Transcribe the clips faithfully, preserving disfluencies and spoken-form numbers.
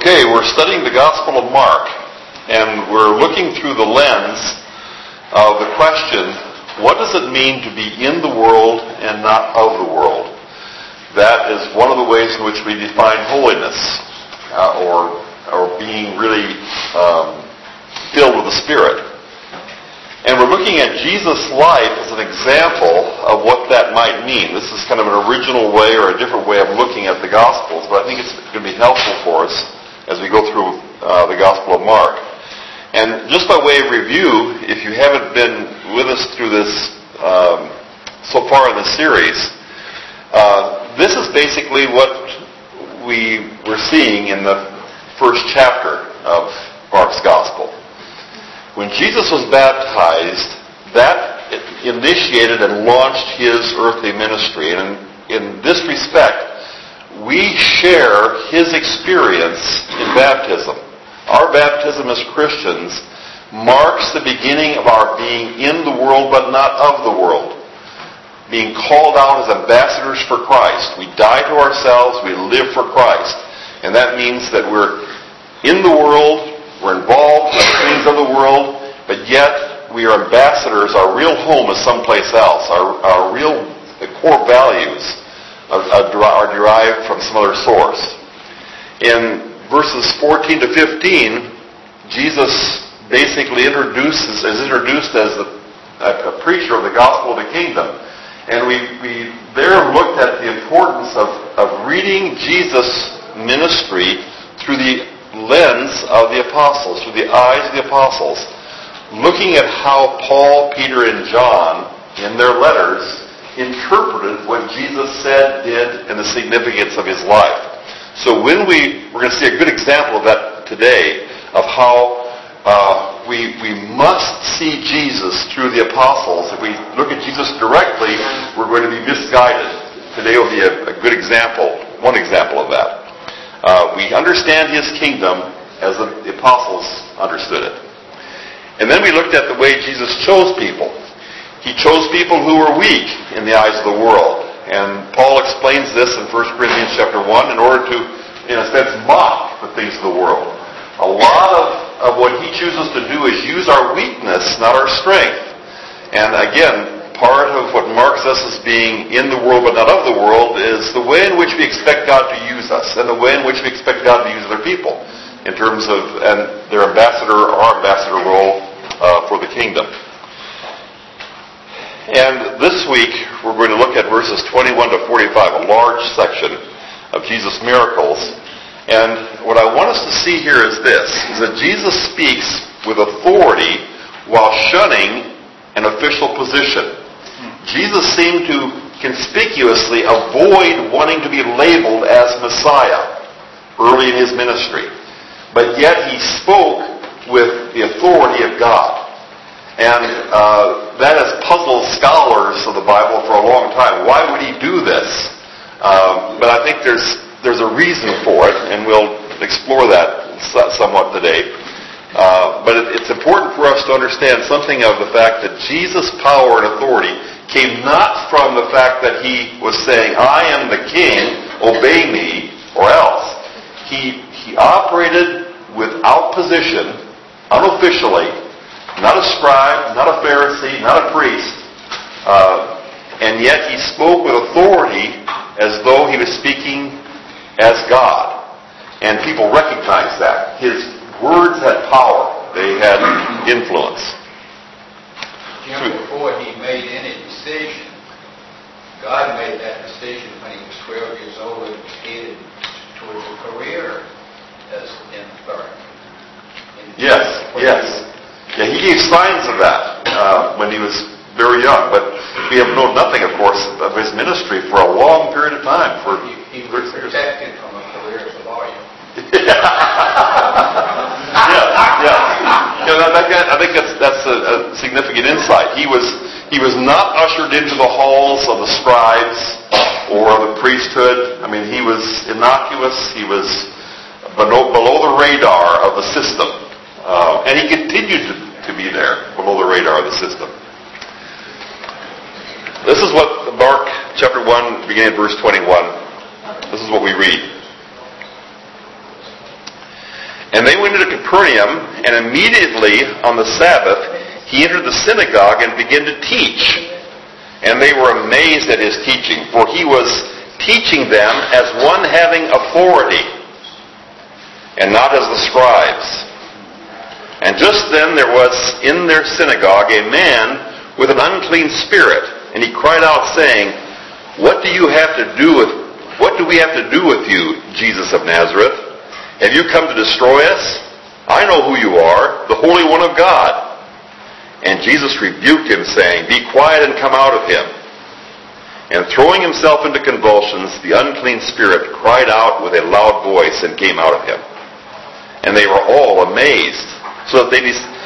Okay, we're studying the Gospel of Mark, and we're looking through the lens of the question, what does it mean to be in the world and not of the world? That is one of the ways in which we define holiness, uh, or, or being really um, filled with the Spirit. And we're looking at Jesus' life as an example of what that might mean. This is kind of an original way or a different way of looking at the Gospels, but I think it's going to be helpful for us as we go through uh, the Gospel of Mark. And just by way of review, if you haven't been with us through this um, so far in the series, uh, this is basically what we were seeing in the first chapter of Mark's Gospel. When Jesus was baptized, that initiated and launched his earthly ministry. And in, in this respect, we share his experience in baptism. Our baptism as Christians marks the beginning of our being in the world but not of the world. Being called out as ambassadors for Christ. We die to ourselves, we live for Christ. And that means that we're in the world, we're involved in the things of the world, but yet we are ambassadors. Our real home is someplace else. Our, our real the core values are, are derived from some other source. In verses fourteen to fifteen, Jesus basically introduces, is introduced as a, a preacher of the gospel of the kingdom. And we, we there looked at the importance of, of reading Jesus' ministry through the lens of the apostles, through the eyes of the apostles. Looking at how Paul, Peter, and John, in their letters, interpreted what Jesus said, did, and the significance of his life. So when we, we're going to see a good example of that today, of how uh, we we must see Jesus through the apostles. If we look at Jesus directly, we're going to be misguided. Today will be a, a good example, one example of that. Uh, we understand his kingdom as the apostles understood it. And then we looked at the way Jesus chose people. He chose people who were weak in the eyes of the world. And Paul explains this in First Corinthians chapter one in order to, in a sense, mock the things of the world. A lot of, of what he chooses to do is use our weakness, not our strength. And again, part of what marks us as being in the world but not of the world is the way in which we expect God to use us and the way in which we expect God to use other people in terms of and their ambassador or our ambassador role uh, for the kingdom. And this week, we're going to look at verses twenty-one to forty-five, a large section of Jesus' miracles. And what I want us to see here is this, is that Jesus speaks with authority while shunning an official position. Jesus seemed to conspicuously avoid wanting to be labeled as Messiah early in his ministry. But yet he spoke with the authority of God. And uh, that has puzzled scholars of the Bible for a long time. Why would he do this? Um, but I think there's there's a reason for it, and we'll explore that somewhat today. Uh, but it, it's important for us to understand something of the fact that Jesus' power and authority came not from the fact that he was saying, I am the king, obey me, or else. He, he operated without position, unofficially, not a scribe, not a Pharisee, not a priest, uh, and yet he spoke with authority as though he was speaking as God. And people recognized that. His words had power. They had influence. Jim, before he made any decision, God made that decision when he was twelve years old and was headed towards a career as in authority. Yes, yes. Yeah, he gave signs of that uh, when he was very young, but we have known nothing, of course, of his ministry for a long period of time. For he, he was protected from a career as a lawyer. yeah, yeah. You know, that, that, I think that's that's a, a significant insight. He was he was not ushered into the halls of the scribes or the priesthood. I mean, he was innocuous. He was below, below the radar of the system. Uh, and he continued to, to be there, below the radar of the system. This is what Mark chapter one, beginning at verse twenty-one. This is what we read. And they went into Capernaum, and immediately on the Sabbath, he entered the synagogue and began to teach. And they were amazed at his teaching, for he was teaching them as one having authority, and not as the scribes. And just then there was in their synagogue a man with an unclean spirit, and he cried out, saying, What do you have to do with what do we have to do with you, Jesus of Nazareth? Have you come to destroy us? I know who you are, the Holy One of God. And Jesus rebuked him, saying, Be quiet and come out of him. And throwing himself into convulsions, the unclean spirit cried out with a loud voice and came out of him. And they were all amazed, so that they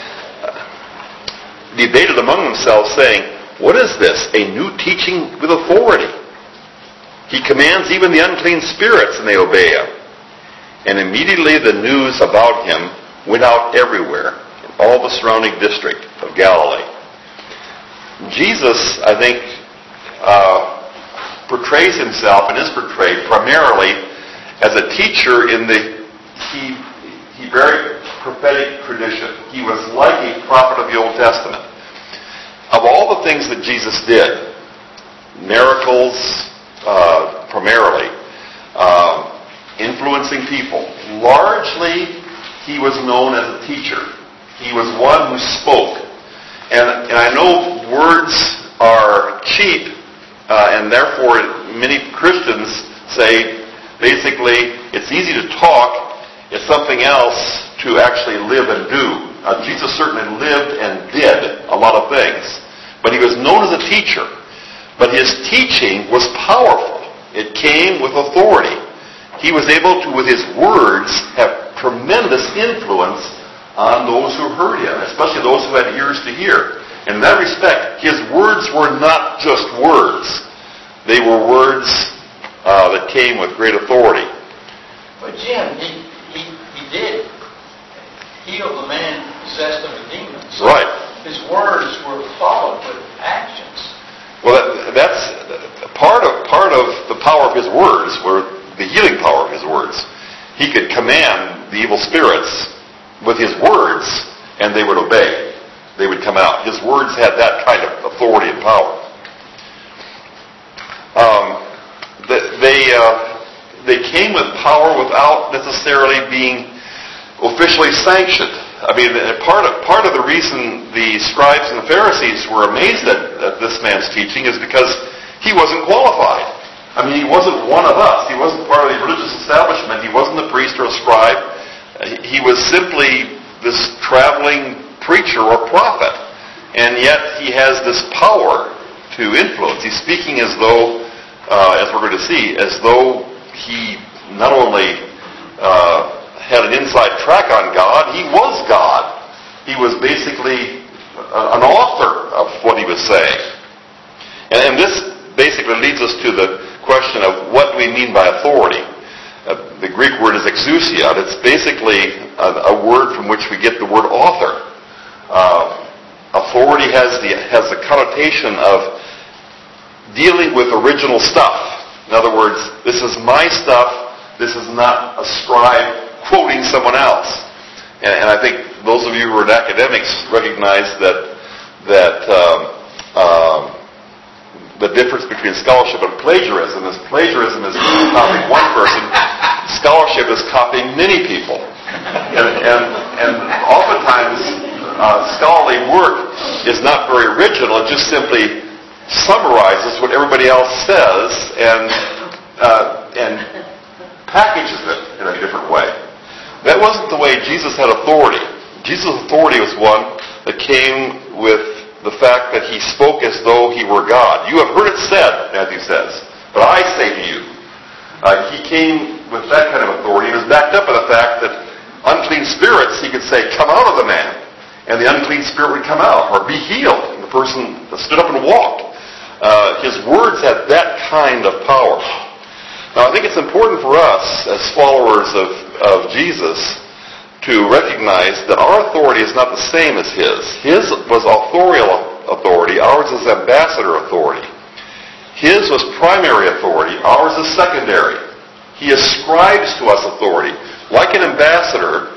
debated among themselves, saying, What is this? A new teaching with authority. He commands even the unclean spirits, and they obey him. And immediately the news about him went out everywhere, in all the surrounding district of Galilee. Jesus, I think, uh, portrays himself and is portrayed primarily as a teacher in the he, Hebraic prophetic tradition. He was like a prophet of the Old Testament. Of all the things that Jesus did, miracles uh, primarily, uh, influencing people, largely he was known as a teacher. He was one who spoke. And, and I know words are cheap, uh, and therefore many Christians say, basically, it's easy to talk, it's something else to actually live and do. Uh, Jesus certainly lived and did a lot of things, but he was known as a teacher. But his teaching was powerful. It came with authority. He was able to, with his words, have tremendous influence on those who heard him, especially those who had ears to hear. In that respect, his words were not just words. They were words uh, that came with great authority. But Jim, he, he, he did heal the man possessed of a demon. So right. His words were followed with actions. Well, that, that's part of part of the power of his words, were the healing power of his words. He could command the evil spirits with his words, and they would obey. They would come out. His words had that kind of authority and power. Um, they uh, they came with power without necessarily being officially sanctioned. I mean, part of part of the reason the scribes and the Pharisees were amazed at, at this man's teaching is because he wasn't qualified. I mean, he wasn't one of us. He wasn't part of the religious establishment. He wasn't a priest or a scribe. He was simply this traveling preacher or prophet. And yet he has this power to influence. He's speaking as though, uh, as we're going to see, as though he not only uh, had an inside track on God, he was God. He was basically an author of what he was saying. And, and this basically leads us to the question of what do we mean by authority. Uh, the Greek word is exousia. It's basically a, a word from which we get the word author. Uh, authority has the has the connotation of dealing with original stuff. In other words, this is my stuff. This is not a scribe quoting someone else. And, and I think those of you who are academics recognize that that um, um, the difference between scholarship and plagiarism is plagiarism is copying one person, scholarship is copying many people. And, and, and oftentimes uh, scholarly work is not very original. It just simply summarizes what everybody else says and uh, and packages it in a different way. That wasn't the way Jesus had authority. Jesus' authority was one that came with the fact that he spoke as though he were God. You have heard it said, Matthew says, but I say to you. Uh, he came with that kind of authority. He was backed up by the fact that unclean spirits, he could say, come out of the man. And the unclean spirit would come out or be healed. And the person stood up and walked. Uh, his words had that kind of power. Now, I think it's important for us as followers of, of Jesus to recognize that our authority is not the same as his. His was authorial authority. Ours is ambassador authority. His was primary authority. Ours is secondary. He ascribes to us authority. Like an ambassador,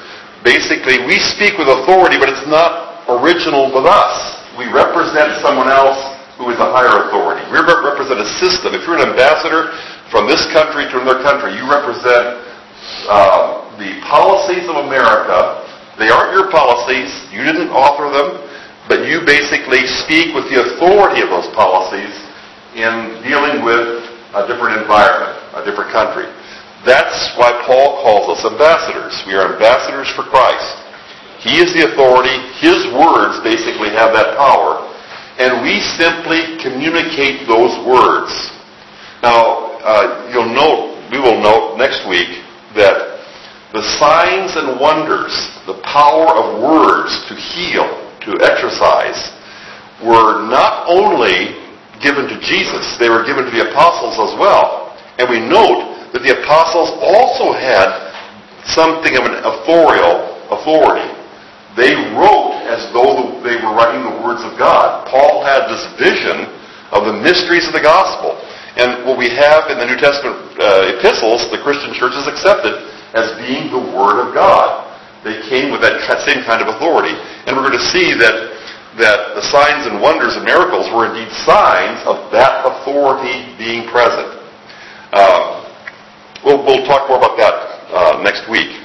basically we speak with authority, but it's not original with us. We represent someone else who is a higher authority. We represent a system. If you're an ambassador from this country to another country, you represent uh, the policies of America. They aren't your policies. You didn't author them, but you basically speak with the authority of those policies in dealing with a different environment, a different country. That's why Paul calls us ambassadors. We are ambassadors for Christ. He is the authority. His words basically have that power. And we simply communicate those words. Now, uh, you'll note, we will note next week that the signs and wonders, the power of words to heal, to exercise, were not only given to Jesus, they were given to the apostles as well. And we note that the apostles also had something of an authorial authority. They wrote as though they were writing the words of God. Paul had this vision of the mysteries of the gospel. And what we have in the New Testament uh, epistles, the Christian church has accepted as being the Word of God. They came with that same kind of authority. And we're going to see that, that the signs and wonders and miracles were indeed signs of that authority being present. Um, we'll, we'll talk more about that uh, next week.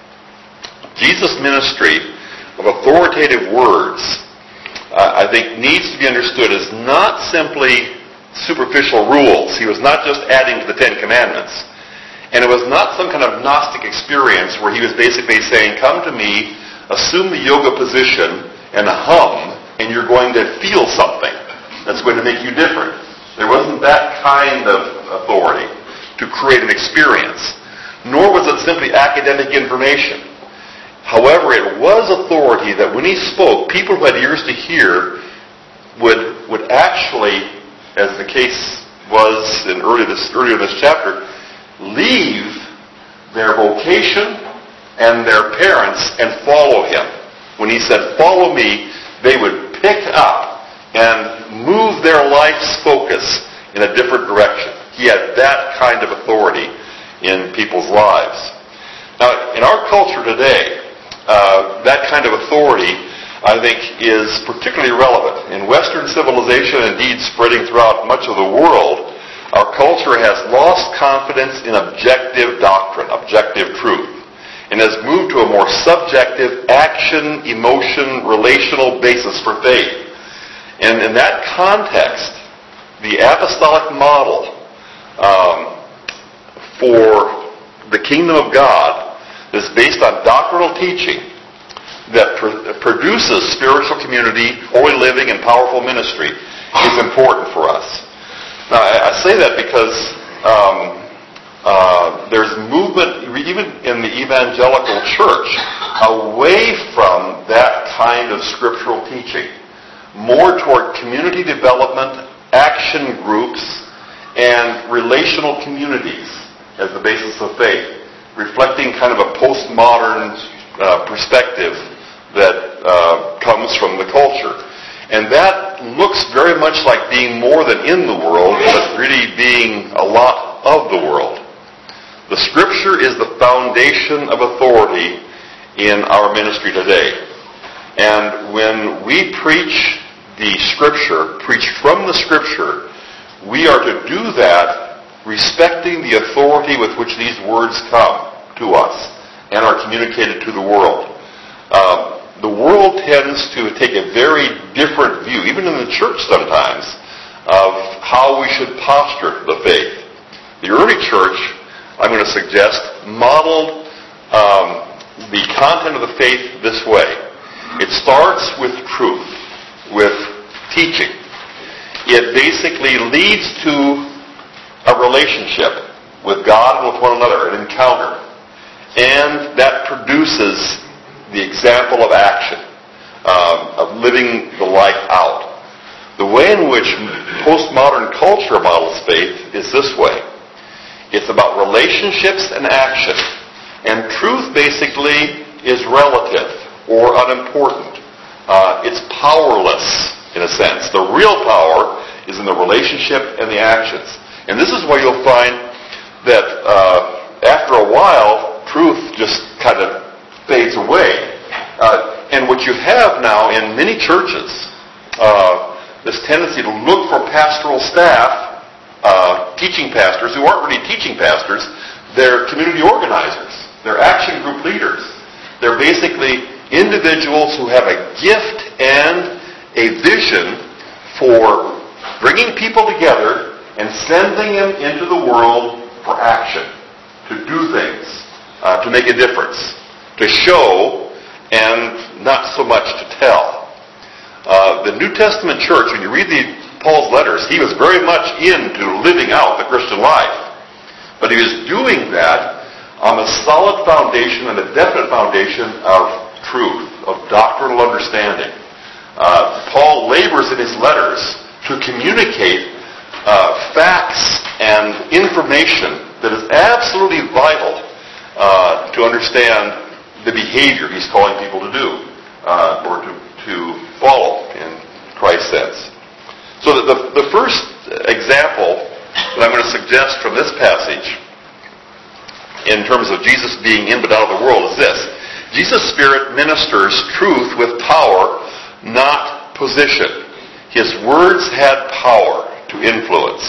Jesus' ministry of authoritative words, uh, I think, needs to be understood as not simply superficial rules. He was not just adding to the Ten Commandments. And it was not some kind of Gnostic experience where he was basically saying, come to me, assume the yoga position, and hum, and you're going to feel something that's going to make you different. There wasn't that kind of authority to create an experience. Nor was it simply academic information. However, it was authority that when he spoke, people who had ears to hear would would actually, as the case was in earlier this, earlier this chapter, leave their vocation and their parents and follow him. When he said, follow me, they would pick up and move their life's focus in a different direction. He had that kind of authority in people's lives. Now, in our culture today, Uh, that kind of authority, I think, is particularly relevant. In Western civilization, indeed spreading throughout much of the world, our culture has lost confidence in objective doctrine, objective truth, and has moved to a more subjective action, emotion, relational basis for faith. And in that context, the apostolic model um, for the kingdom of God is based on doctrinal teaching that pr- produces spiritual community, holy living, and powerful ministry is important for us. Now, I, I say that because um, uh, there's movement, even in the evangelical church, away from that kind of scriptural teaching, more toward community development, action groups, and relational communities as the basis of faith, reflecting kind of a postmodern uh, perspective that uh, comes from the culture. And that looks very much like being more than in the world, but really being a lot of the world. The Scripture is the foundation of authority in our ministry today. And when we preach the Scripture, preach from the Scripture, we are to do that respecting the authority with which these words come to us and are communicated to the world. Um, the world tends to take a very different view, even in the church sometimes, of how we should posture the faith. The early church, I'm going to suggest, modeled um, the content of the faith this way. It starts with truth, with teaching. It basically leads to a relationship with God and with one another, an encounter. And that produces the example of action, um, of living the life out. The way in which postmodern culture models faith is this way. It's about relationships and action. And truth basically is relative or unimportant. Uh, it's powerless, in a sense. The real power is in the relationship and the actions. And this is where you'll find that uh, after a while, truth just kind of fades away. Uh, and what you have now in many churches, uh, this tendency to look for pastoral staff, uh, teaching pastors who aren't really teaching pastors, they're community organizers, they're action group leaders. They're basically individuals who have a gift and a vision for bringing people together and sending them into the world for action, to do things, uh, to make a difference, to show, and not so much to tell. Uh, the New Testament church, when you read the, Paul's letters, he was very much into living out the Christian life. But he was doing that on a solid foundation and a definite foundation of truth, of doctrinal understanding. Uh, Paul labors in his letters to communicate uh, facts and information that is absolutely vital uh, to understand the behavior he's calling people to do, uh, or to, to follow in Christ's sense. So the, the, the first example that I'm going to suggest from this passage in terms of Jesus being in but out of the world is this. Jesus' Spirit ministers truth with power, not position. His words had power to influence.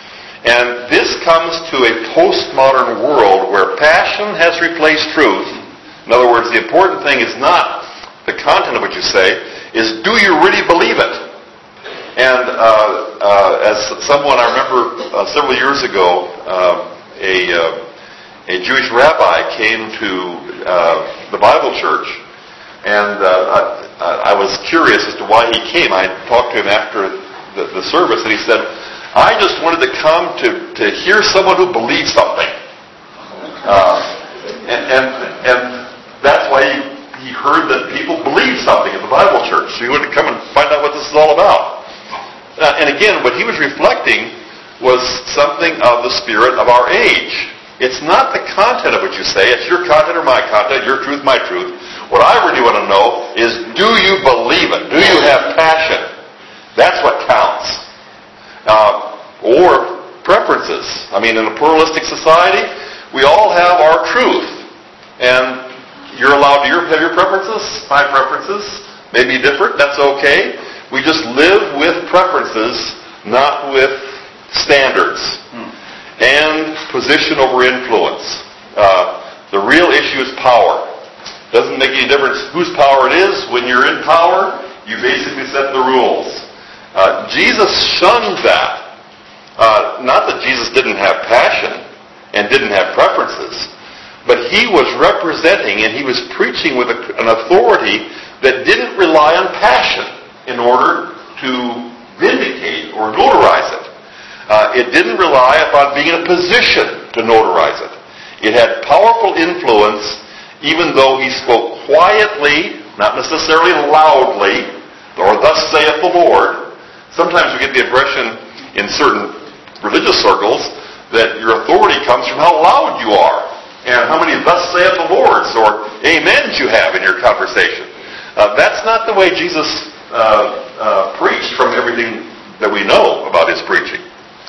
And this comes to a postmodern world where passion has replaced truth. In other words, the important thing is not the content of what you say, is do you really believe it? And uh, uh, as someone, I remember uh, several years ago, uh, a, uh, a Jewish rabbi came to uh, the Bible church, and uh, I, I was curious as to why he came. I talked to him after the, the service, and he said, I just wanted to come to, to hear someone who believes something. Uh, and, and, and that's why he, he heard that people believe something in the Bible church. So he wanted to come and find out what this is all about. Uh, and again, what he was reflecting was something of the spirit of our age. It's not the content of what you say. It's your content or my content, your truth, my truth. What I really want to know is, do you believe it? Do you have passion? That's what counts. Uh, or preferences. I mean, in a pluralistic society, we all have our truth. And you're allowed to have your preferences, my preferences, maybe different, that's okay. We just live with preferences, not with standards. Hmm. And position over influence. Uh, the real issue is power. Doesn't make any difference whose power it is. When you're in power, you basically set the rules. Uh, Jesus shunned that. Uh, not that Jesus didn't have passion and didn't have preferences, but he was representing and he was preaching with a, an authority that didn't rely on passion in order to vindicate or notarize it. Uh, it didn't rely upon being in a position to notarize it. It had powerful influence even though he spoke quietly, not necessarily loudly, or thus saith the Lord. Sometimes we get the impression in certain religious circles that your authority comes from how loud you are and how many thus saith the Lord's or amens you have in your conversation. Uh, that's not the way Jesus uh, uh, preached from everything that we know about his preaching.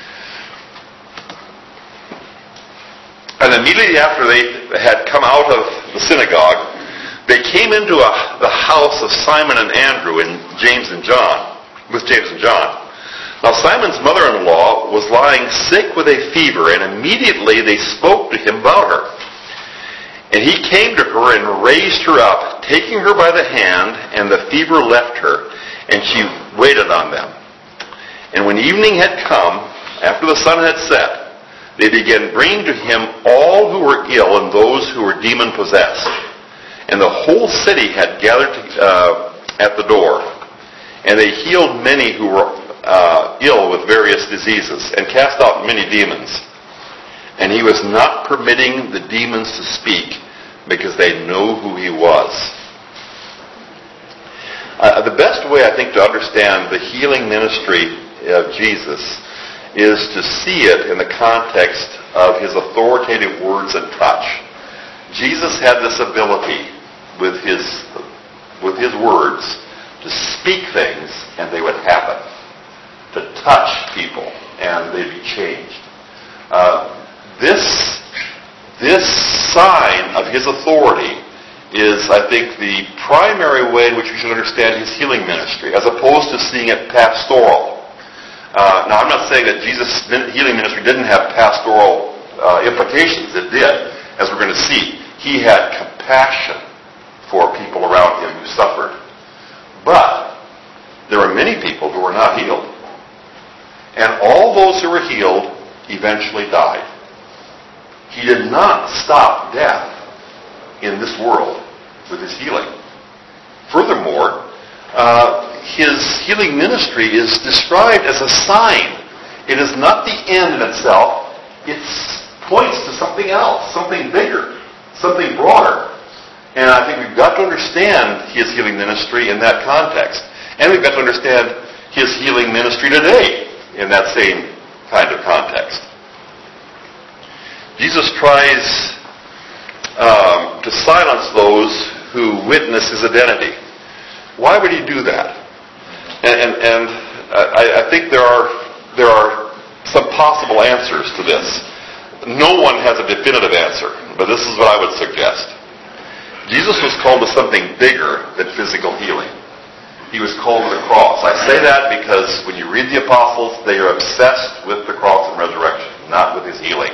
And immediately after they had come out of the synagogue, they came into a, the house of Simon and Andrew and James and John, with James and John. Now Simon's mother-in-law was lying sick with a fever, and immediately they spoke to him about her. And he came to her and raised her up, taking her by the hand, and the fever left her, and she waited on them. And when evening had come, after the sun had set, they began bringing to him all who were ill and those who were demon-possessed. And the whole city had gathered to, uh, at the door. And they healed many who were uh, ill with various diseases and cast out many demons. And he was not permitting the demons to speak because they knew who he was. Uh, the best way, I think, to understand the healing ministry of Jesus is to see it in the context of his authoritative words and touch. Jesus had this ability with his, with his words to speak things and they would happen. To touch people and they'd be changed. Uh, this, this sign of his authority is, I think, the primary way in which we should understand his healing ministry, as opposed to seeing it pastoral. Uh, now, I'm not saying that Jesus' healing ministry didn't have pastoral uh, implications. It did, as we're going to see. He had compassion for people around him who suffered. But there were many people who were not healed. And all those who were healed eventually died. He did not stop death in this world with his healing. Furthermore, uh, his healing ministry is described as a sign. It is not the end in itself. It points to something else, something bigger, something broader. And I think we've got to understand his healing ministry in that context. And we've got to understand his healing ministry today in that same kind of context. Jesus tries um, to silence those who witness his identity. Why would he do that? And, and, and I, I think there are there are some possible answers to this. No one has a definitive answer, but this is what I would suggest. Jesus was called to something bigger than physical healing. He was called to the cross. I say that because when you read the apostles, they are obsessed with the cross and resurrection, not with his healing.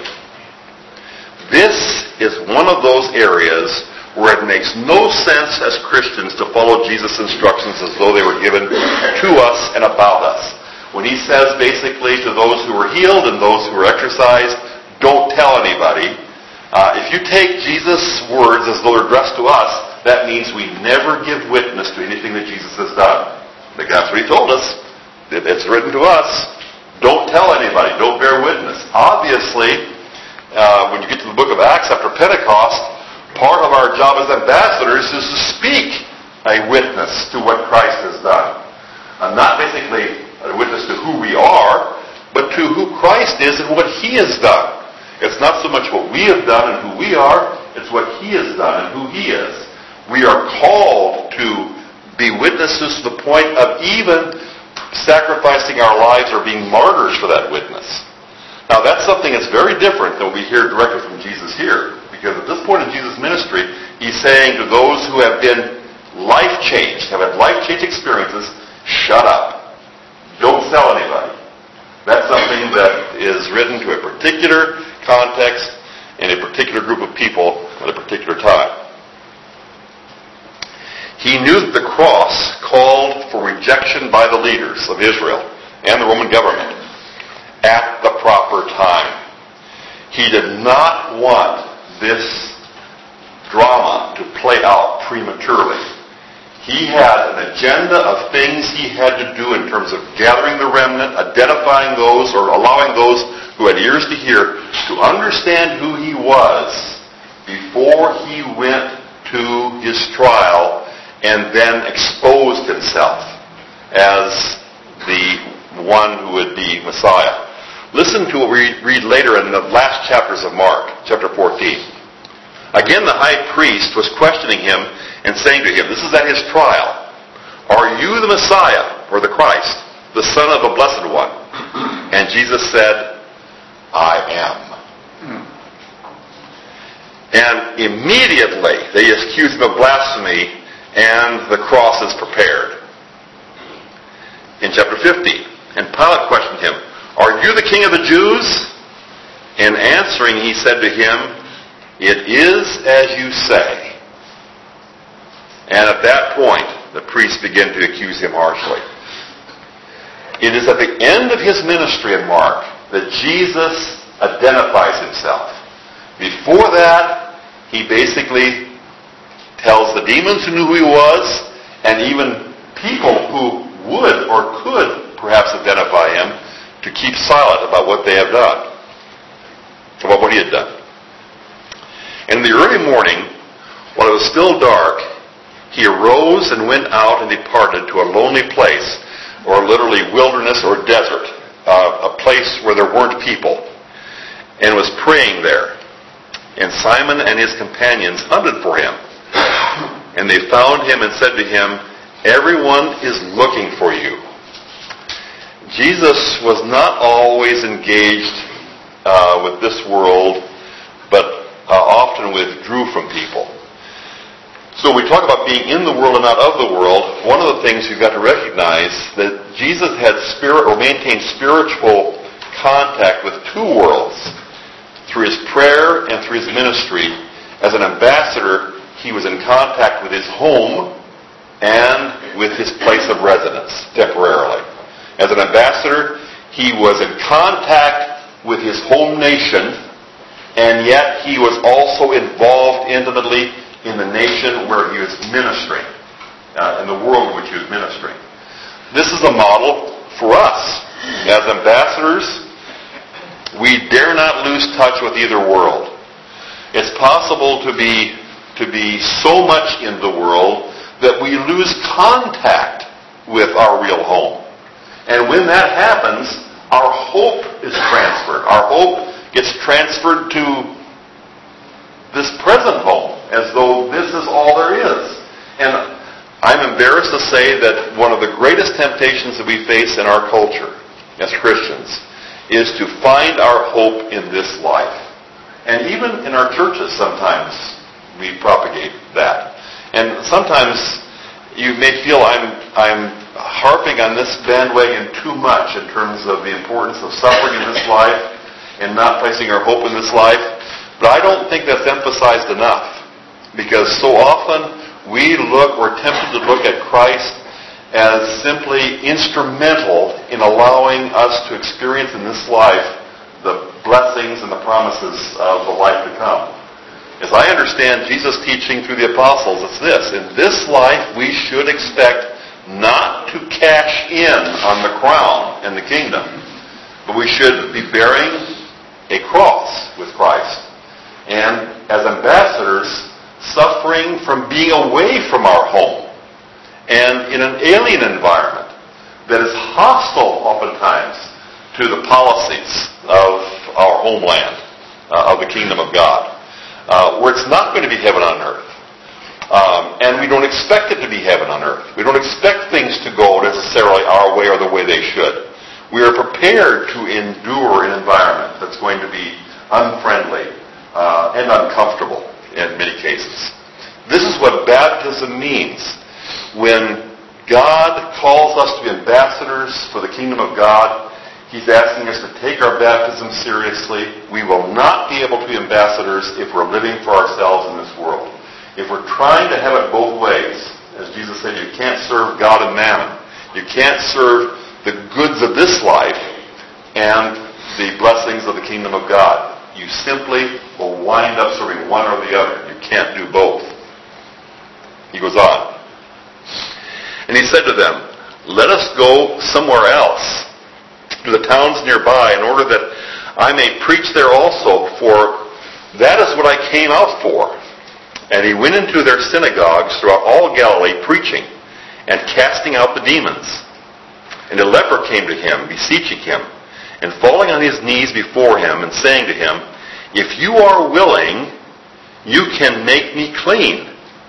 This is one of those areas where it makes no sense as Christians to follow Jesus' instructions as though they were given to us and about us. When he says basically to those who were healed and those who were exorcised, don't tell anybody. Uh, if you take Jesus' words as though they're addressed to us, that means we never give witness to anything that Jesus has done. Like that's what he told us. It's written to us. Don't tell anybody. Don't bear witness. Obviously, uh, when you get to the book of Acts after Pentecost, part of our job as ambassadors is to speak a witness to what Christ has done. Uh, not basically a witness to who we are, but to who Christ is and what he has done. It's not so much what we have done and who we are, it's what he has done and who he is. We are called to be witnesses to the point of even sacrificing our lives or being martyrs for that witness. Now that's something that's very different than we hear directly from Jesus here. Because at this point in Jesus' ministry, he's saying to those who have been life-changed, have had life-changed experiences, shut up. Don't tell anybody. That's something that is written to a particular context and a particular group of people at a particular time. He knew that the cross called for rejection by the leaders of Israel and the Roman government at the proper time. He did not want this drama to play out prematurely. He had an agenda of things he had to do in terms of gathering the remnant, identifying those or allowing those who had ears to hear to understand who he was before he went to his trial and then exposed himself as the one who would be Messiah. Listen to what we read later in the last chapters of Mark, chapter fourteen. Again, the high priest was questioning him and saying to him, this is at his trial, are you the Messiah, or the Christ, the Son of the Blessed One? And Jesus said, I am. And immediately they accused him of blasphemy, and the cross is prepared. In chapter fifty, and Pilate questioned him, are you the king of the Jews? And answering, he said to him, it is as you say. And at that point, the priests began to accuse him harshly. It is at the end of his ministry in Mark that Jesus identifies himself. Before that, he basically tells the demons who knew who he was, and even people who would or could perhaps identify him, to keep silent about what they have done, about what he had done. In the early morning, while it was still dark, he arose and went out and departed to a lonely place, or literally wilderness or desert, uh, a place where there weren't people, and was praying there. And Simon and his companions hunted for him. And they found him and said to him, everyone is looking for you. Jesus was not always engaged uh, with this world, but uh, often withdrew from people. So when we talk about being in the world and not of the world, one of the things you've got to recognize that Jesus had spirit or maintained spiritual contact with two worlds through his prayer and through his ministry. As an ambassador, he was in contact with his home and with his place of residence temporarily. As an ambassador, he was in contact with his home nation, and yet he was also involved intimately in the nation where he was ministering, uh, in the world in which he was ministering. This is a model for us. As ambassadors, we dare not lose touch with either world. It's possible to be, to be so much in the world that we lose contact with our real home. And when that happens, our hope is transferred. Our hope gets transferred to this present home, as though this is all there is. And I'm embarrassed to say that one of the greatest temptations that we face in our culture as Christians is to find our hope in this life. And even in our churches sometimes we propagate that. And sometimes you may feel I'm, I'm harping on this bandwagon too much in terms of the importance of suffering in this life and not placing our hope in this life. But I don't think that's emphasized enough, because so often we look, we're tempted to look at Christ as simply instrumental in allowing us to experience in this life the blessings and the promises of the life to come. As I understand Jesus' teaching through the apostles, it's this: in this life we should expect not to cash in on the crown and the kingdom, but we should be bearing a cross with Christ. And as ambassadors, suffering from being away from our home and in an alien environment that is hostile oftentimes to the policies of our homeland, uh, of the kingdom of God, uh, where it's not going to be heaven on earth. Um, and we don't expect it to be heaven on earth. We don't expect things to go necessarily our way or the way they should. We are prepared to endure an environment that's going to be unfriendly Uh, and uncomfortable in many cases. This is what baptism means. When God calls us to be ambassadors for the kingdom of God, He's asking us to take our baptism seriously. We will not be able to be ambassadors if we're living for ourselves in this world. If we're trying to have it both ways, as Jesus said, you can't serve God and mammon. You can't serve the goods of this life and the blessings of the kingdom of God. You simply will wind up serving one or the other. You can't do both. He goes on. And he said to them, "Let us go somewhere else, to the towns nearby, in order that I may preach there also, for that is what I came out for." And he went into their synagogues throughout all Galilee, preaching and casting out the demons. And a leper came to him, beseeching him, and falling on his knees before him, and saying to him, "If you are willing, you can make me clean."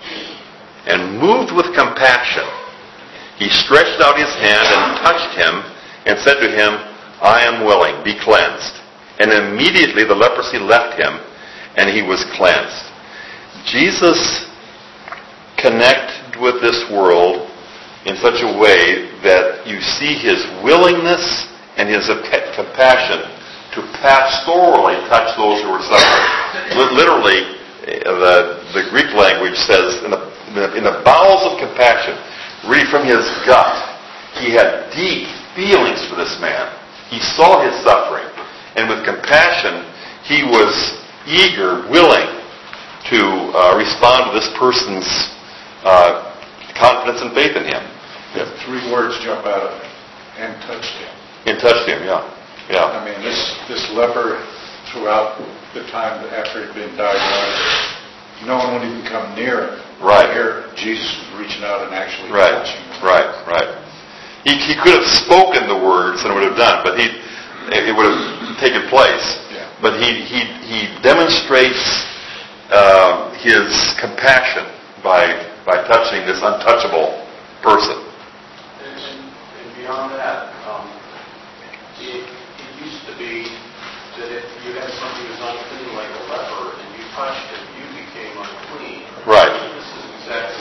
And moved with compassion, he stretched out his hand and touched him, and said to him, "I am willing, be cleansed." And immediately the leprosy left him, and he was cleansed. Jesus connected with this world in such a way that you see his willingness and his compassion to pastorally touch those who were suffering. Literally, the, the Greek language says, in the, in the bowels of compassion, really from his gut, he had deep feelings for this man. He saw his suffering, and with compassion, he was eager, willing to uh, respond to this person's uh, confidence and faith in him. Yeah, three words jump out of it. And touched him. And touched him, yeah. Yeah. I mean, this this leper, throughout the time after he'd been diagnosed, no one would even come near him. Right. Here, Jesus was reaching out and actually right. touching him. Right, right. He, he could have spoken the words and it would have done, but he it would have taken place. Yeah. But he he he demonstrates uh, his compassion by by touching this untouchable person. And, and, and beyond that, um, it, it used to be that if you had somebody who was unclean, like a leper, and you touched him, you became unclean. Right. This is the exact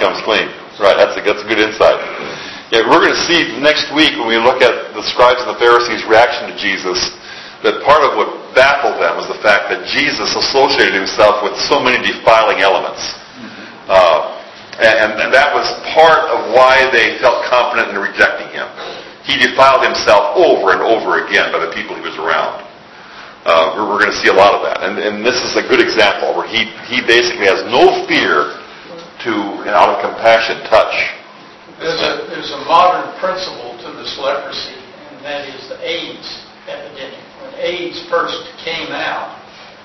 comes clean. Right, that's a, that's a good insight. Yeah, we're going to see next week when we look at the scribes and the Pharisees' reaction to Jesus, that part of what baffled them was the fact that Jesus associated himself with so many defiling elements. Uh, and, and that was part of why they felt confident in rejecting him. He defiled himself over and over again by the people he was around. Uh, we're, we're going to see a lot of that. And, and this is a good example where he, he basically has no fear to, out of compassion, touch. There's a, there's a modern principle to this leprosy, and that is the AIDS epidemic. When AIDS first came out,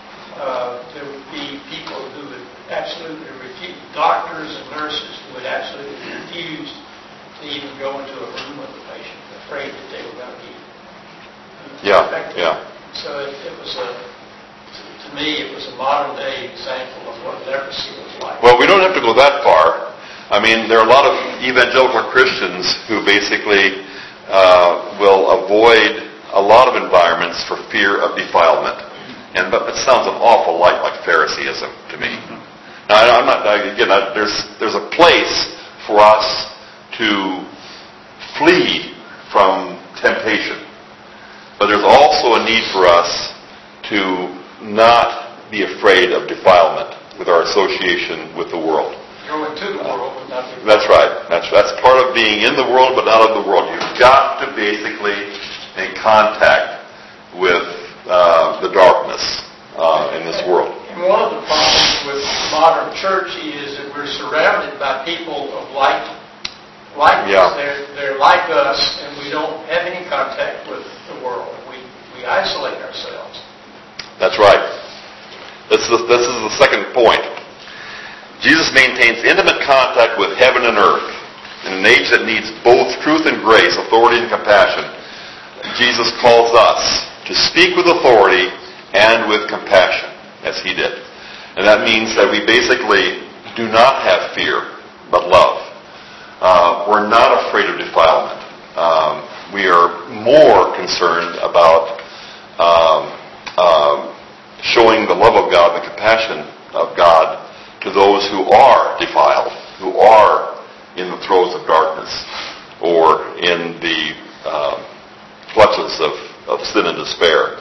uh, there would be people who would absolutely refuse, doctors and nurses who would absolutely refuse to even go into a room with the patient, afraid that they were going to be Yeah, infected. yeah. So it, it was a, to me, it was a modern day example of what leprosy was like. Well, we don't have to go that far. I mean, there are a lot of evangelical Christians who basically uh, will avoid a lot of environments for fear of defilement. And but it sounds an awful lot like Phariseeism to me. Now, I'm not, again, I, there's, there's a place for us to flee from temptation. But there's also a need for us to not be afraid of defilement with our association with the world. Go into the world, but not be. That's right. That's that's part of being in the world, but not of the world. You've got to basically make contact with uh, the darkness uh, in this world. And one of the problems with modern church is that we're surrounded by people of like likeness. Yeah. They're they're like us, and we don't have any contact with the world. We we isolate ourselves. That's right. This is this is the second point. Jesus maintains intimate contact with heaven and earth. In an age that needs both truth and grace, authority and compassion, Jesus calls us to speak with authority and with compassion, as he did. And that means that we basically do not have fear, but love. Uh, we're not afraid of defilement. Um, we are more concerned about um, um, showing the love of God, the compassion of God, to those who are defiled, who are in the throes of darkness, or in the uh, clutches of, of sin and despair.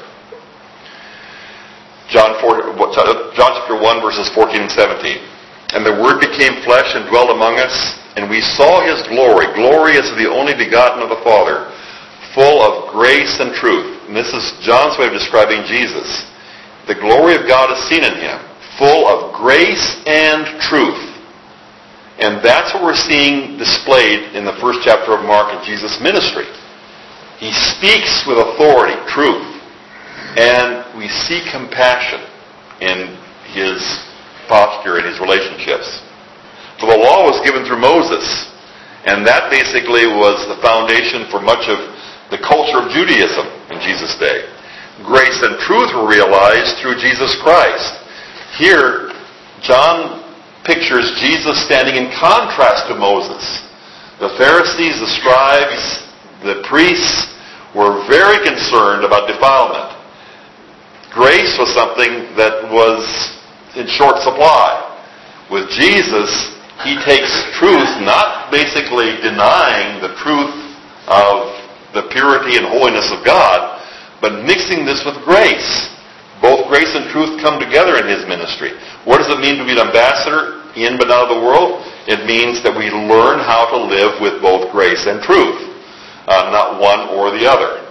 John, four, John chapter one, verses fourteen and seventeen. And the Word became flesh and dwelt among us, and we saw His glory, glory as of the only begotten of the Father, full of grace and truth. And this is John's way of describing Jesus. The glory of God is seen in Him, full of grace and truth. And that's what we're seeing displayed in the first chapter of Mark in Jesus' ministry. He speaks with authority, truth. And we see compassion in his posture and his relationships. For the law was given through Moses, and that basically was the foundation for much of the culture of Judaism in Jesus' day. Grace and truth were realized through Jesus Christ. Here, John pictures Jesus standing in contrast to Moses. The Pharisees, the scribes, the priests were very concerned about defilement. Grace was something that was in short supply. With Jesus, he takes truth, not basically denying the truth of the purity and holiness of God, but mixing this with grace. Both grace and truth come together in his ministry. What does it mean to be an ambassador in but not of the world? It means that we learn how to live with both grace and truth, uh, not one or the other.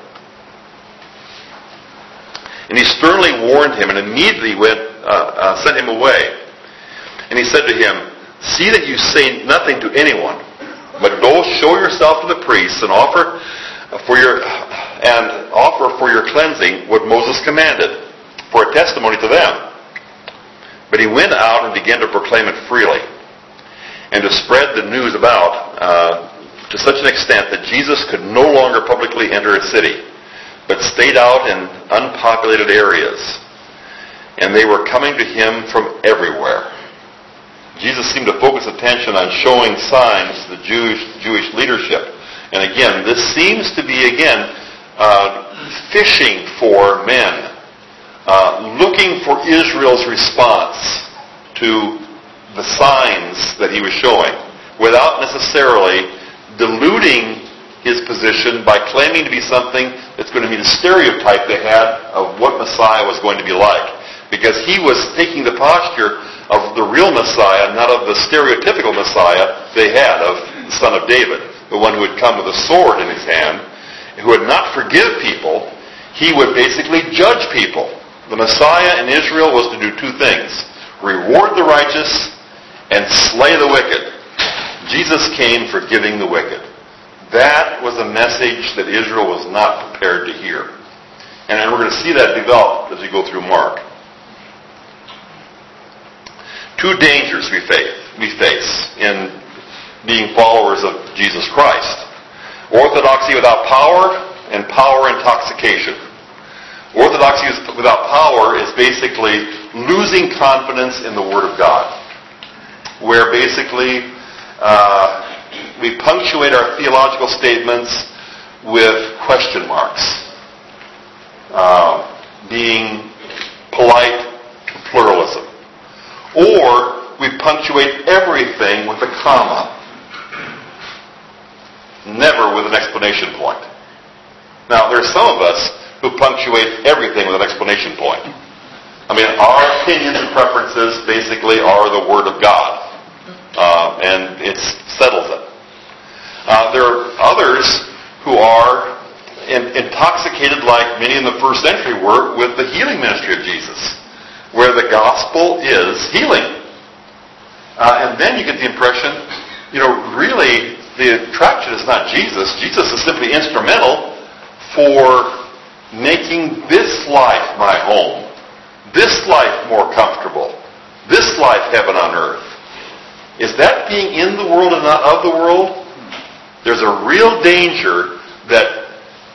And he sternly warned him and immediately went, uh, uh, sent him away. And he said to him, "See that you say nothing to anyone, but go show yourself to the priests and offer for your and offer for your cleansing what Moses commanded, for a testimony to them." But he went out and began to proclaim it freely, and to spread the news about uh, to such an extent that Jesus could no longer publicly enter a city, but stayed out in unpopulated areas, and they were coming to him from everywhere. Jesus seemed to focus attention on showing signs to the Jewish Jewish leadership. And again, this seems to be, again, uh, fishing for men, uh, looking for Israel's response to the signs that he was showing. without necessarily diluting his position by claiming to be something that's going to meet a stereotype they had of what Messiah was going to be like. Because he was taking the posture of the real Messiah, not of the stereotypical Messiah they had of the son of David, the one who would come with a sword in his hand, who would not forgive people. He would basically judge people. The Messiah in Israel was to do two things: reward the righteous and slay the wicked. Jesus came forgiving the wicked. That was a message that Israel was not prepared to hear. And we're going to see that develop as we go through Mark. Two dangers we face, we face in being followers of Jesus Christ. Orthodoxy without power and power intoxication. Orthodoxy without power is basically losing confidence in the Word of God, where basically uh, we punctuate our theological statements with question marks, uh, being polite to pluralism. Or we punctuate everything with a comma, never with an exclamation point. Now, there are some of us who punctuate everything with an exclamation point. I mean, our opinions and preferences basically are the Word of God, uh, and it settles it. Uh, there are others who are in, intoxicated, like many in the first century were, with the healing ministry of Jesus, where the gospel is healing. Uh, and then you get the impression, you know, really the attraction is not Jesus. Jesus is simply instrumental for making this life my home, this life more comfortable, this life heaven on earth. Is that being in the world and not of the world? There's a real danger that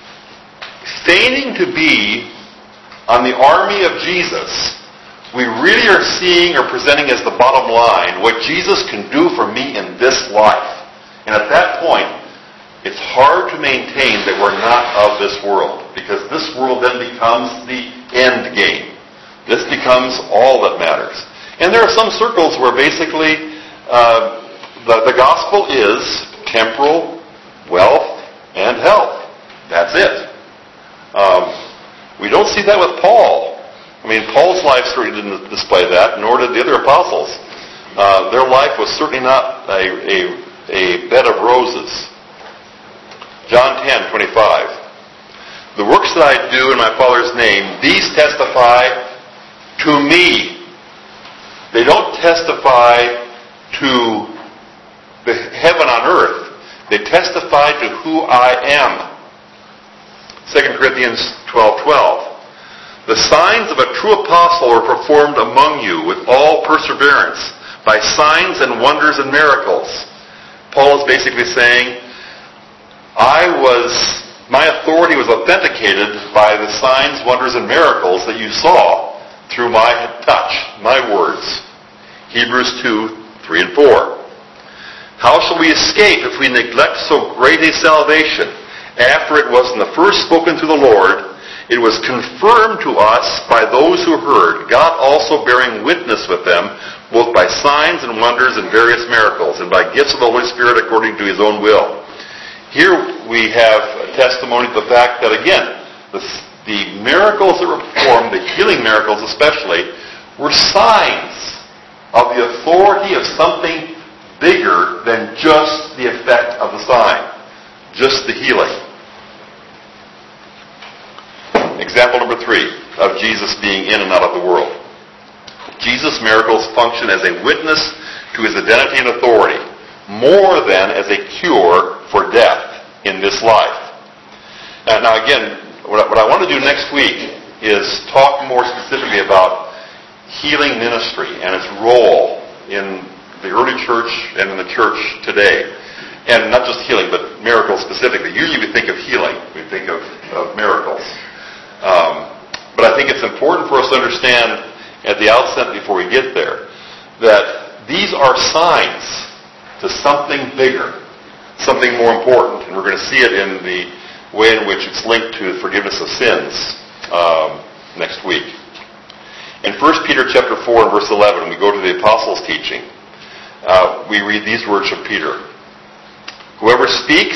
feigning to be on the army of Jesus, we really are seeing or presenting as the bottom line what Jesus can do for me in this life. And at that point, it's hard to maintain that we're not of this world, because this world then becomes the end game. This becomes all that matters. And there are some circles where basically uh, the, the gospel is temporal, wealth, and health. That's it. Um, we don't see that with Paul. I mean, Paul's life certainly didn't display that, nor did the other apostles. Uh, their life was certainly not a, a, a bed of roses. John ten twenty-five. The works that I do in my Father's name, these testify to me. They don't testify to the heaven on earth. They testify to who I am. Second Corinthians twelve twelve. The signs of a true apostle are performed among you with all perseverance, by signs and wonders and miracles. Paul is basically saying, I was, my authority was authenticated by the signs, wonders, and miracles that you saw through my touch, my words. Hebrews two, three and four. How shall we escape if we neglect so great a salvation? After it was in the first spoken to the Lord, it was confirmed to us by those who heard, God also bearing witness with them, both by signs and wonders and various miracles, and by gifts of the Holy Spirit according to His own will. Here we have a testimony to the fact that, again, the, the miracles that were performed, the healing miracles especially, were signs of the authority of something bigger than just the effect of the sign, just the healing. Example number three of Jesus being in and out of the world. Jesus' miracles function as a witness to His identity and authority, more than as a cure for death in this life. Now, now again, what I, what I want to do next week is talk more specifically about healing ministry and its role in the early church and in the church today. And not just healing, but miracles specifically. Usually we think of healing, we think of, of miracles. Um, but I think it's important for us to understand at the outset before we get there that these are signs to something bigger, something more important. And we're going to see it in the way in which it's linked to forgiveness of sins um, next week. In First Peter chapter four and verse eleven, we go to the apostles' teaching. uh, we read these words of Peter. Whoever speaks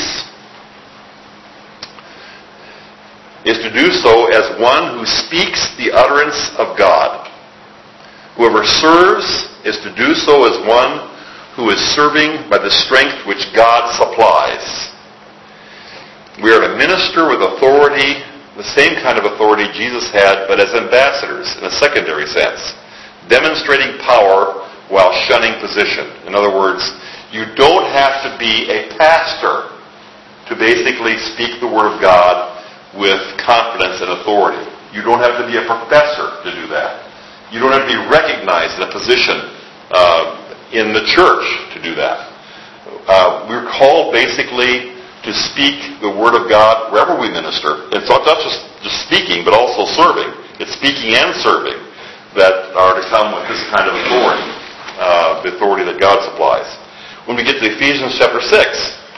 is to do so as one who speaks the utterance of God. Whoever serves is to do so as one who is serving by the strength which God supplies. We are to minister with authority, the same kind of authority Jesus had, but as ambassadors in a secondary sense, demonstrating power while shunning position. In other words, you don't have to be a pastor to basically speak the Word of God with confidence and authority. You don't have to be a professor to do that. You don't have to be recognized in a position uh, in the church to do that. Uh, we're called basically to speak the Word of God wherever we minister. It's not just, just speaking, but also serving. It's speaking and serving that are to come with this kind of authority, uh, the authority that God supplies. When we get to Ephesians chapter six,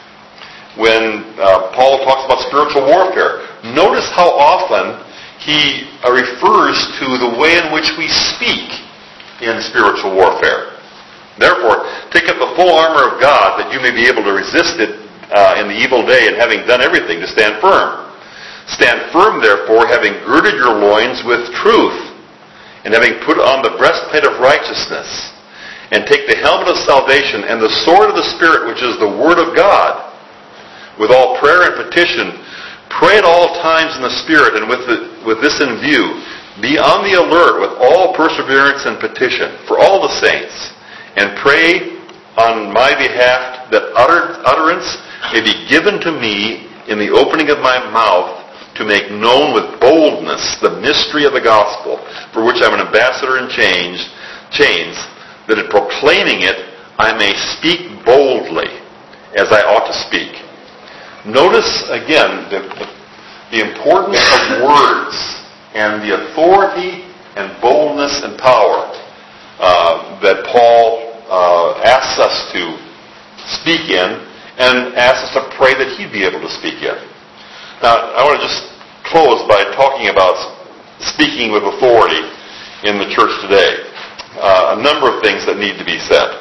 when uh, Paul talks about spiritual warfare, notice how often he uh, refers to the way in which we speak in spiritual warfare. Therefore, take up the full armor of God that you may be able to resist it uh, in the evil day, and having done everything, to stand firm. Stand firm, therefore, having girded your loins with truth, and having put on the breastplate of righteousness, and take the helmet of salvation and the sword of the Spirit, which is the Word of God. With all prayer and petition, pray at all times in the Spirit, and with, the, with this in view, be on the alert with all perseverance and petition for all the saints, and pray on my behalf that utter, utterance may be given to me in the opening of my mouth to make known with boldness the mystery of the gospel, for which I'm an ambassador in chains, chains, that in proclaiming it I may speak boldly as I ought to speak. Notice again the, the, the importance of words and the authority and boldness and power uh, that Paul uh, asks us to speak in, and asks us to pray that he'd be able to speak in. Now, I want to just close by talking about speaking with authority in the church today. Uh, a number of things that need to be said.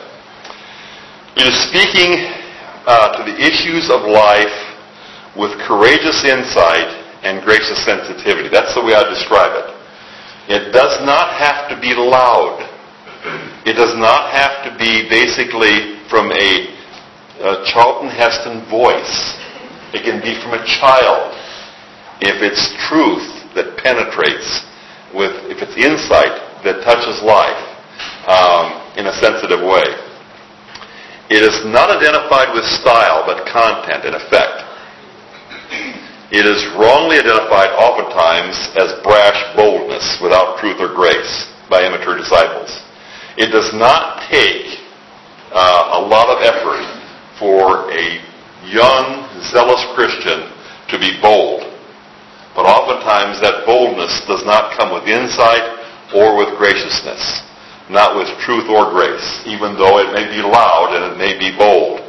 It is speaking uh, to the issues of life with courageous insight and gracious sensitivity. That's the way I describe it. It does not have to be loud. It does not have to be basically from a, a Charlton Heston voice. It can be from a child. If it's truth that penetrates, with if it's insight that touches life um, in a sensitive way. It is not identified with style, but content and effect. It is wrongly identified oftentimes as brash boldness without truth or grace by immature disciples. It does not take uh, a lot of effort for a young, zealous Christian to be bold. But oftentimes that boldness does not come with insight or with graciousness, not with truth or grace, even though it may be loud and it may be bold.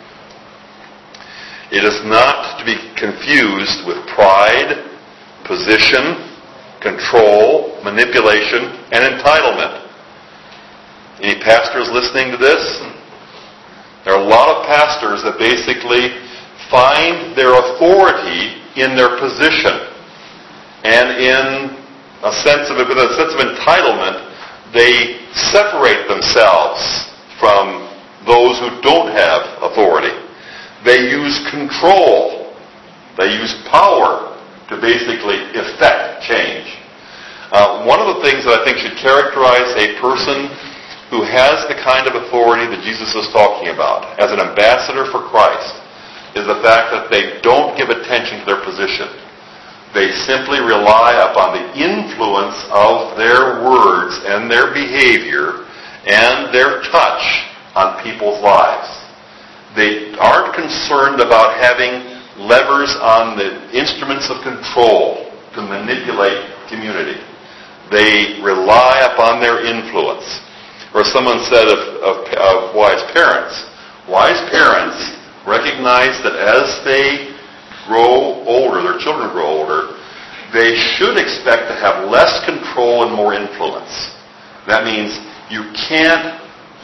It is not to be confused with pride, position, control, manipulation, and entitlement. Any pastors listening to this? There are a lot of pastors that basically find their authority in their position. And in a sense of, with a sense of entitlement, they separate themselves from those who don't have authority. They use control. They use power to basically effect change. Uh, one of the things that I think should characterize a person who has the kind of authority that Jesus is talking about as an ambassador for Christ is the fact that they don't give attention to their position. They simply rely upon the influence of their words and their behavior and their touch on people's lives. They aren't concerned about having levers on the instruments of control to manipulate community. They rely upon their influence. Or someone said of, of, of wise parents, wise parents recognize that as they grow older, their children grow older, they should expect to have less control and more influence. That means you can't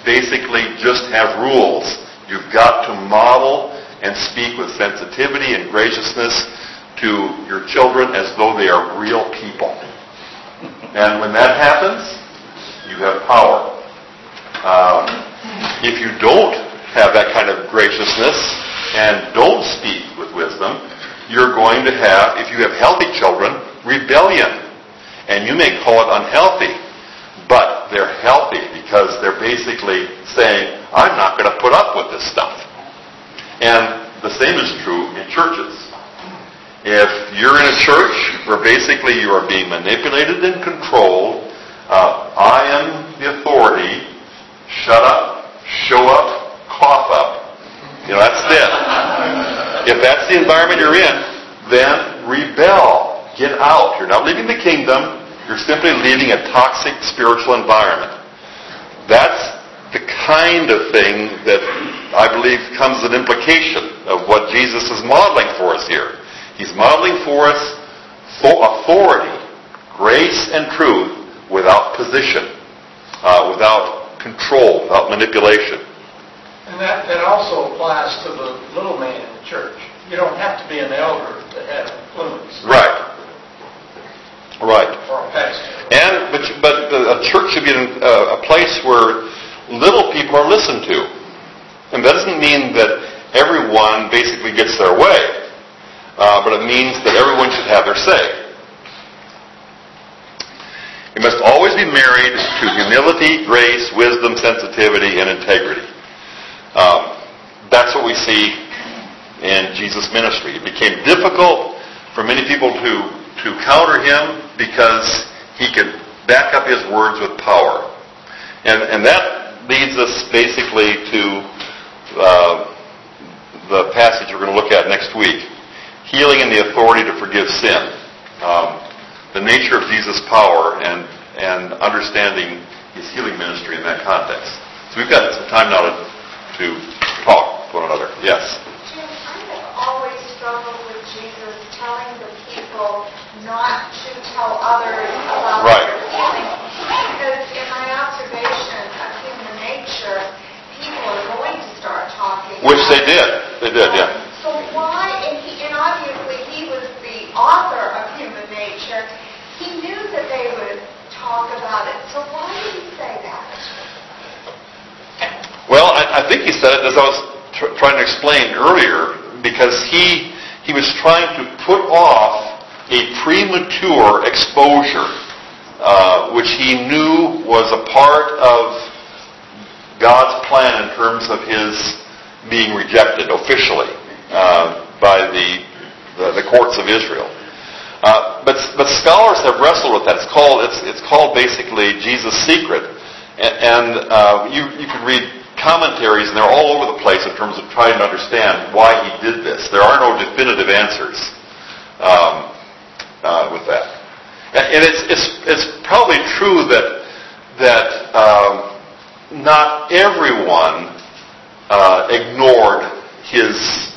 basically just have rules. You've got to model and speak with sensitivity and graciousness to your children as though they are real people. And when that happens, you have power. Um, if you don't have that kind of graciousness and don't speak with wisdom, you're going to have, if you have healthy children, rebellion. And you may call it unhealthy, but they're healthy because they're basically saying, I'm not going to put up with this stuff. And the same is true in churches. If you're in a church where basically you are being manipulated and controlled, uh, I am the authority, shut up, show up, cough up. You know, that's it. If that's the environment you're in, then rebel. Get out. You're not leaving the kingdom. You're simply leaving a toxic spiritual environment. That's the kind of thing that I believe comes as an implication of what Jesus is modeling for us here. He's modeling for us authority, grace, and truth without position, uh, without control, without manipulation. And that, that also applies to the little man in the church. You don't have to be an elder to have influence. Right. Right. Or a pastor. And but but a church should be a, a place where little people are listened to, and that doesn't mean that everyone basically gets their way, uh, but it means that everyone should have their say. It must always be married to humility, grace, wisdom, sensitivity, and integrity. Um, that's what we see in Jesus' ministry. It became difficult for many people to, to counter him because he could back up his words with power. And, and that leads us basically to uh, the passage we're going to look at next week. Healing and the authority to forgive sin. Um, the nature of Jesus' power and, and understanding his healing ministry in that context. So we've got some time now to, to talk to one another. Yes? Jim, I have always struggled with Jesus telling the people not to tell others about Right. their healing. Because in my observation of human nature, people are going to start talking. Which they did. They did, yeah. So why, and, he, and obviously he was the author of human nature, he knew that they would talk about it. So why did he say that? Well, I, I think he said it as I was tr- trying to explain earlier, because he he was trying to put off a premature exposure, uh, which he knew was a part of God's plan in terms of his being rejected officially uh, by the, the the courts of Israel. Uh, but but scholars have wrestled with that. It's called it's it's called basically Jesus' secret, and, and uh, you you can read commentaries, and they're all over the place in terms of trying to understand why he did this. There are no definitive answers um, uh, with that, and it's it's it's probably true that that um, not everyone uh, ignored his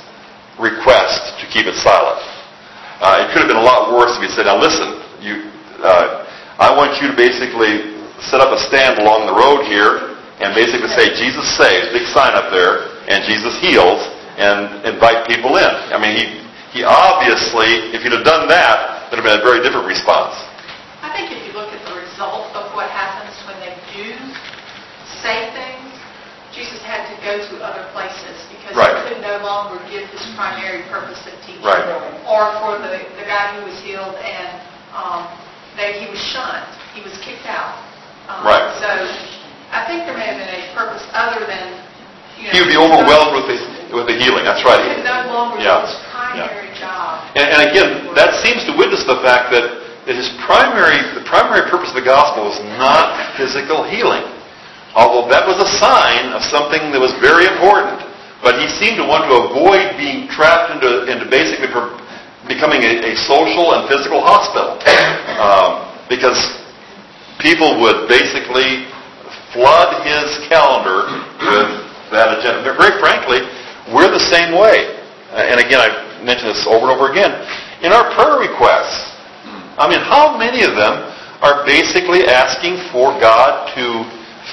request to keep it silent. Uh, it could have been a lot worse if he said, "Now listen, you, uh, I want you to basically set up a stand along the road here and basically say, Jesus saves," big sign up there, and Jesus heals, and invite people in. I mean, he he obviously, if he'd have done that, it would have been a very different response. I think if you look at the result of what happens when they do say things, Jesus had to go to other places because Right. he could no longer give his primary purpose of teaching. Right. Or for the, the guy who was healed and um, they, he was shunned. He was kicked out. Um, Right. So I think there may have been a purpose other than, you know... He would be overwhelmed with the with the healing. That's right. He could no longer Yeah. do his primary job. And, and again, that seems to witness the fact that, that his primary, the primary purpose of the gospel was not physical healing. Although that was a sign of something that was very important. But he seemed to want to avoid being trapped into, into basically per, becoming a, a social and physical hospital. Um, because people would basically flood his calendar with that agenda. But very frankly, we're the same way. And again, I've mentioned this over and over again. In our prayer requests, I mean, how many of them are basically asking for God to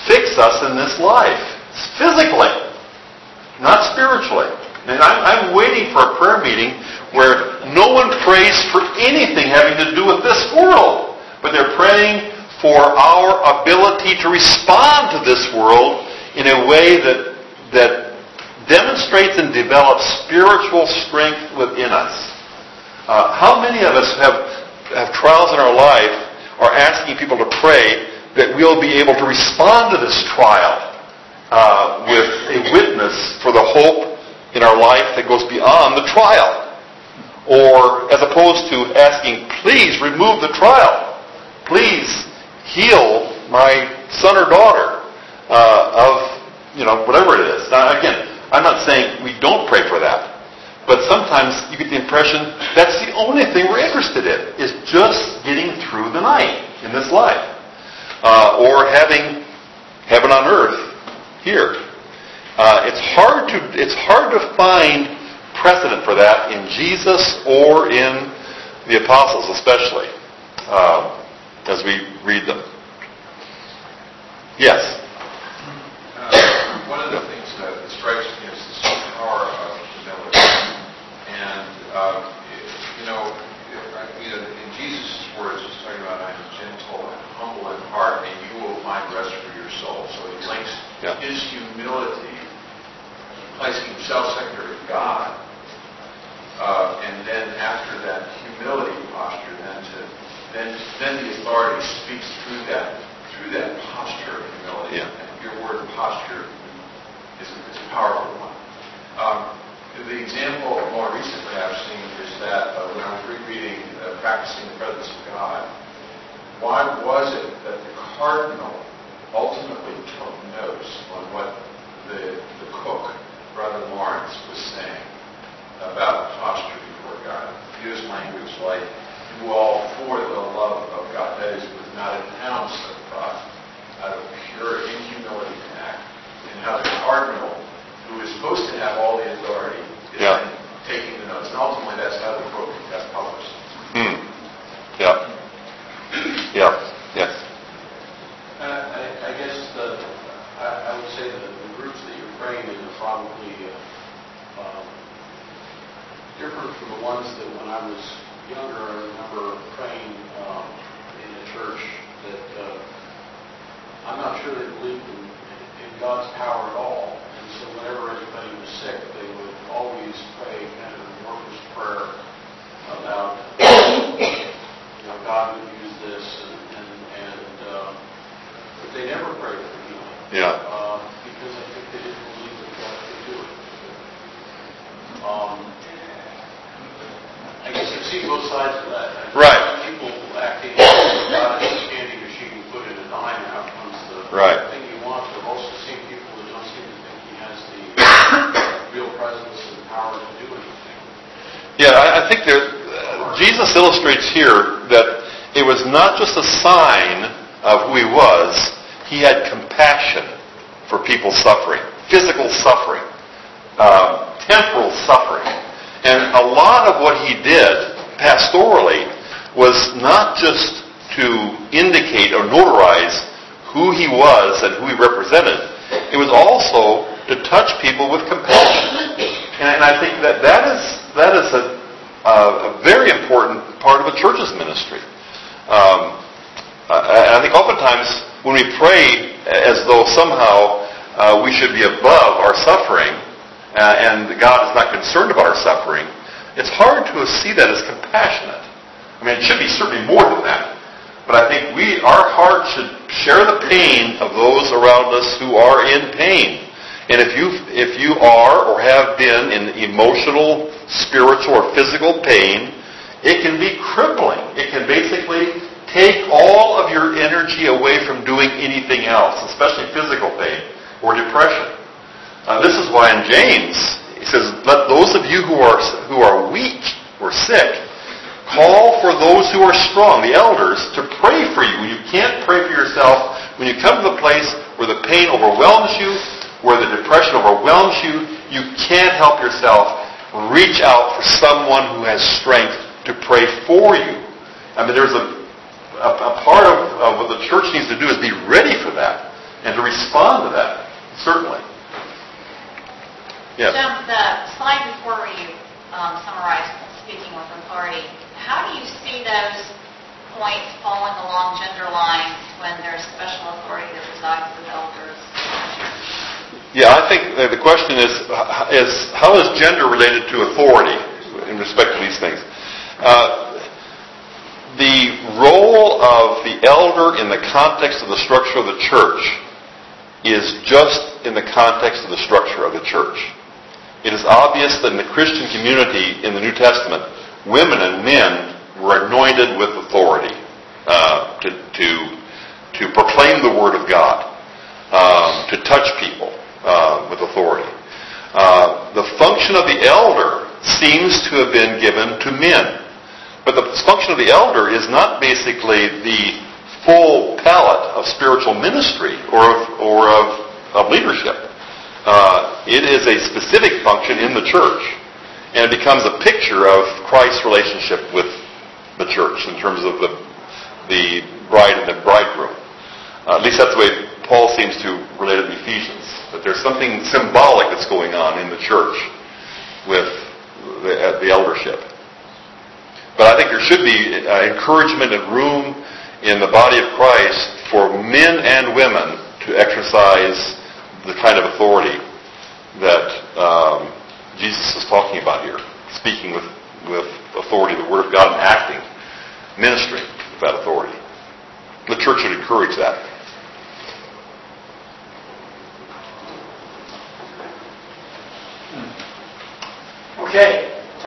fix us in this life, physically, not spiritually. And I'm, I'm waiting for a prayer meeting where no one prays for anything having to do with this world, but they're praying for our ability to respond to this world in a way that that demonstrates and develops spiritual strength within us. Uh, how many of us have, have trials in our life are asking people to pray that we'll be able to respond to this trial uh, with a witness for the hope in our life that goes beyond the trial? Or as opposed to asking, please remove the trial. Please heal my son or daughter uh, of, you know, whatever it is. Now, again, I'm not saying we don't pray for that. But sometimes you get the impression that's the only thing we're interested in, is just getting through the night in this life. Uh, or having heaven on earth here. Uh, it's hard to it's hard to find precedent for that in Jesus or in the apostles especially, uh, as we read them. Yes? Uh, one of the things that strikes me is the power of humility. And, uh, you know, you know, in Jesus' words, he's talking about, I'm gentle and humble in heart, and you will find rest for your soul. So he links yeah. his humility, placing himself secondary to God, uh, and then after that humility posture, then to then then the authority speaks through that through that posture of humility. Yeah. And your word posture is, is a powerful one. Um, the example more recently I've seen is that uh, when I was rereading uh, Practicing the Presence of God, why was it that the cardinal ultimately took notes on what the, the cook, Brother Lawrence, was saying about posture before God? He used language like, do all for the love of God. That is, with not an ounce of pride, out of pure inhumility and act. And how the cardinal, who is supposed to have all the authority, is yeah. then taking the notes. And ultimately, that's how the book got published. Hmm. Yeah. Yeah. Yes. Uh, I, I guess the, I, I would say that the groups that you're praying in are probably uh, um, different from the ones that when I was younger, I remember praying um, in the church that uh, I'm not sure they believed in, in God's power at all. And so whenever anybody was sick, they would always pray kind of a worker's prayer about you know, God would use this, and, and, and uh, but they never prayed for healing. Yeah. Uh, because I think they didn't believe that God could do it. Um, I guess I've seen both sides of that. I right. People acting God is standing a sheet and put in a dime and out comes the right. thing you want. But I've also seen people that don't seem to think he has the real presence and power to do anything. Yeah, I, I think there, uh, Jesus illustrates here that it was not just a sign of who he was. He had compassion for people suffering, physical suffering, um, temporal suffering. And a lot of what he did pastorally was not just to indicate or notarize who he was and who he represented. It was also to touch people with compassion. And, and I think that that is, that is a, a very important part of a church's ministry. Um, I, I think oftentimes when we pray as though somehow uh, we should be above our suffering, Uh, and God is not concerned about our suffering, it's hard to see that as compassionate. I mean, it should be certainly more than that. But I think we, our heart should share the pain of those around us who are in pain. And if you, if you are or have been in emotional, spiritual, or physical pain, it can be crippling. It can basically take all of your energy away from doing anything else, especially physical pain or depression. Uh, this is why in James, he says, let those of you who are who are weak or sick call for those who are strong, the elders, to pray for you. When you can't pray for yourself, when you come to the place where the pain overwhelms you, where the depression overwhelms you, you can't help yourself. Reach out for someone who has strength to pray for you. I mean, there's a, a, a part of, of what the church needs to do is be ready for that and to to respond to that, certainly. Yes. Jim, the slide before where you um, summarized speaking with authority, how do you see those points falling along gender lines when there's special authority that resides with elders? Yeah, I think the question is, is how is gender related to authority in respect to these things? Uh, the role of the elder in the context of the structure of the church is just in the context of the structure of the church. It is obvious that in the Christian community in the New Testament, women and men were anointed with authority uh, to, to, to proclaim the Word of God, um, to touch people uh, with authority. Uh, the function of the elder seems to have been given to men. But the function of the elder is not basically the full palette of spiritual ministry or of, or of, of leadership. Uh, it is a specific function in the church, and it becomes a picture of Christ's relationship with the church in terms of the the bride and the bridegroom. Uh, at least that's the way Paul seems to relate it in Ephesians, that there's something symbolic that's going on in the church with the, uh, the eldership. But I think there should be uh, encouragement and room in the body of Christ for men and women to exercise the kind of authority that um, Jesus is talking about here, speaking with, with authority, the Word of God, and acting, ministering with that authority. The church should encourage that. Okay.